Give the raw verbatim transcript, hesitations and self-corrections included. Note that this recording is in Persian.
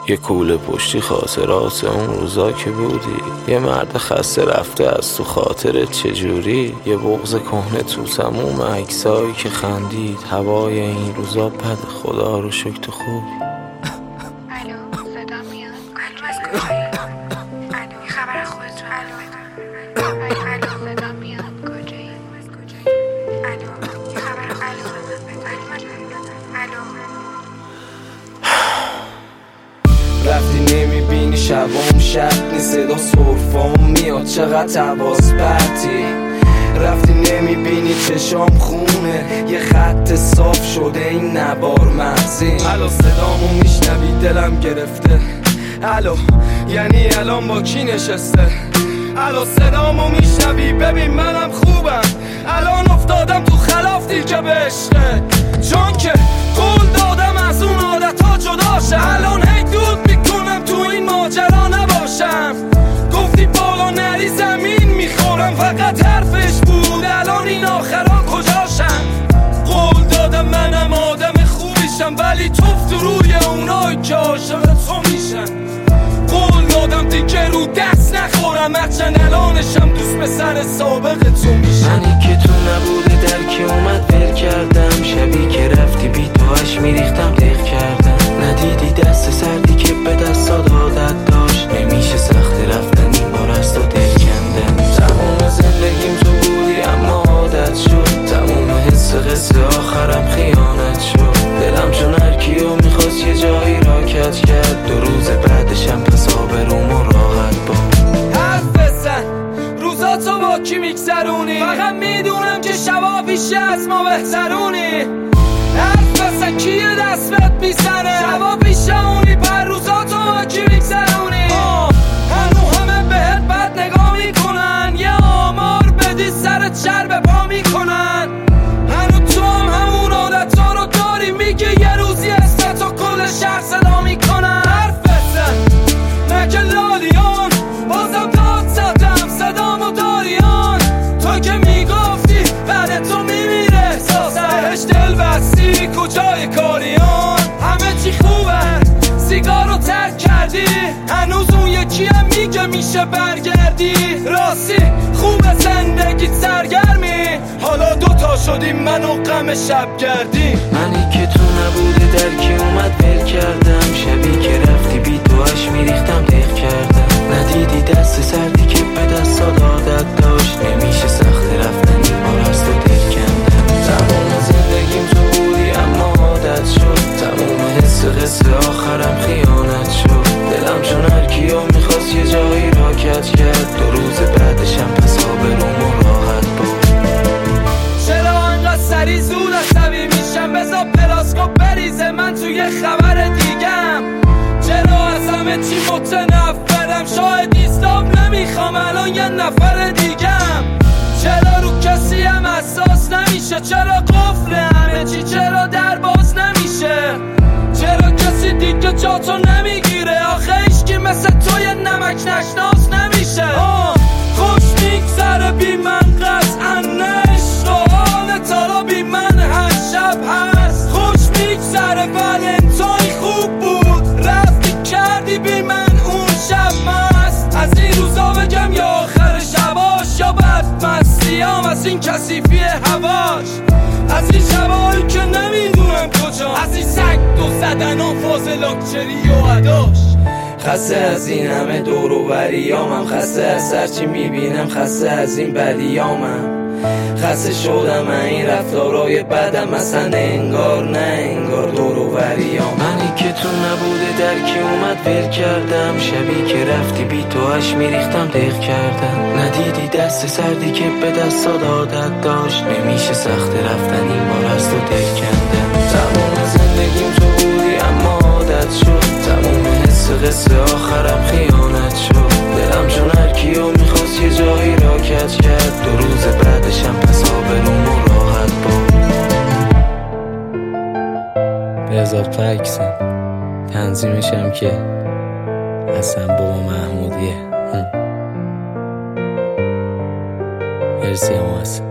یه کوله پشتی خاطرات اون روزا که بودی، یه مرد خسته رفته از تو خاطرت چجوری، یه بغض کهنه تو تموم عکسایی که خندید. هوای این روزا بد، خدا رو شکر تو خوبی. الو صدا میاد؟ الو از کجایی؟ الو یه خبر از خودتون؟ الو الو صدا میاد؟ کجایی؟ از کجایی؟ الو یه خبر؟ الو الو رفتی نمیبینی شبام شب نیست، صدا سرفام میاد چقدر حواس پرتی. رفتی نمیبینی چشام خونه، یه خط صاف شده این نبار مغزی. الو صدامو میشنوی دلم گرفته، الو یعنی الان با کی نشسته؟ الو صدامو میشنوی ببین منم خوبم، الان افتادم تو خلاف دیر که به عشقه، چون که قول دادم از اون عادتا جداشه. الان هی دود میکنم تو این ماجرا نباشم، گفتی بالا نری زمین میخورم فقط حرفش بود، الان این آخرا کجاشم؟ قول دادم منم آدم خوبیشم ولی توف تو روی اونایی که عاشق تو میشن. قول دادم دیگه رو دست نخورم هرچند الانشم دوست به سر سابق تو میشن. منی که تو نبوده در که اومد ول کردم، شبی که رفتی بی توش میریختم دق کردم. ندیدی دست سردی که به دستات عادت داشت، نمیشه سخت رفتن این بار از تو دل کندم. تموم زندگیم تو بودی اما عادت شد، تموم حس قصه آخرم خیانت شد. دلم چون هر کیو میخواست یه جایی را کج کرد، دو روز بعدشم پس آبروم و راحت بود. حرف بزن روزاتو با کی میگذرونی، فقط میدونم که شبا پیش از ما بهترونی. حرف بزن کیه دست بهت میزنه، شبا پیش اونی پر روزاتو با کی میگذرونی. هنو همه بهت بد نگاه میکنن، یه آمار بدی سرت شر به پا میکنن. هنو تو هم همون عادتا رو داری، میگه یه روزی است تو کل شهر صدا میکنن. حرف بزن نکه لالیان، بازم داد زدم صدامو داریان. تو که میگفتی بعد تو میمیره احساسم، بهش دل بستی کجای کاریان. همه چی خوبه سیگارو ترک کردی، هنوز اون یکی هم میگه میشه برگردی. راستی خوبه زندگیت سرگرمی، حالا دوتا شدیم من و غم شب گردی. منی که تو نبوده در که اومد ول کردم، شبی که رفتی بی توش میریختم دق کردم. ندیدی دست سردی که به دستات عادت داشت، نمیشه سخت رفتن این بار از تو دل کندم. تمام زندگیم تو بودی اما عادت شد، تموم حس قصه آخرم خیانت شد. دلم چون هر کیو میخواست یه جایی را کج کرد، دو روز بعدشم پس آبروم و راحت بود. چرا انقدر سری زود عصبی میشم، بذار پلاسکوپ بریزه من توی خبر دیگم. چرا از همه چی متنفرم، شاید ایستاب نمیخوام الان یه نفر دیگم. چرا رو کسی هم احساس نمیشه، چرا قفل همه چی، چرا در باز نمیشه. چرا کسی دیگه جاتو نمیگیره، آخه عشقی مثل تو یه نمک نشناس نمیشه. آه خوش میگذره بی من قطعا عشق و حال تالا بی من هر شب هست. خوش میگذره ولنتاین خوب بود، رفتی کردی بی من اون شب مست. از این روزا بگم یا آخر شباش، یا بدمستیام از این کثیفی هواش. از این شبایی که نمیدونم کجا، از این سگ دو زدن و فاز لاکچری و عداش. خسته از این همه دور و بریامم، خسته از هرچی میبینم، خسته از این بدیامم. خسته شدم این رفتارای بدم، اصلا انگار نه انگار دور و بریام. منی که تو نبوده در که اومد ول کردم، شبی که رفتی بی توش میریختم دق کردم. ندیدی دست سردی که به دستات عادت داشت، نمیشه سخت رفتن این بار از تو دل کندم. تمام زندگیم تو بودی اما عادت شد، تموم حس قصه آخرم خیانت شد. دلم چون هر کیو میخواست یه جایی را کج کرد، دو روز بعدشم پس آبروم و راحت بود. به اضافه عکسم تنظیمشم که حسن بابا محمودیه. مرسی هم حسن.